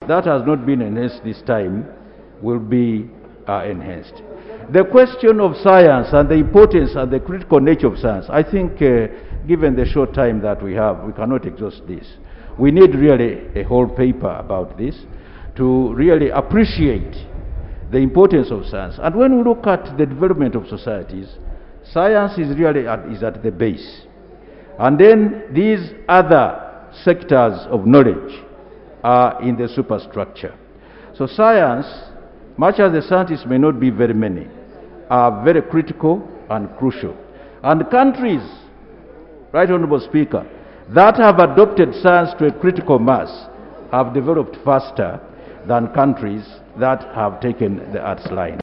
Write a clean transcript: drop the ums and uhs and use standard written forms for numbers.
that has not been enhanced this time will be enhanced. The question of science and the importance and the critical nature of science, I think given the short time that we have, we cannot exhaust this. We need really a whole paper about this to really appreciate the importance of science. And when we look at the development of societies, science is really at the base. And then these other sectors of knowledge are in the superstructure. So science, much as the scientists may not be very many, are very critical and crucial. And countries, Right Honorable Speaker, that have adopted science to a critical mass have developed faster than countries that have taken the arts line.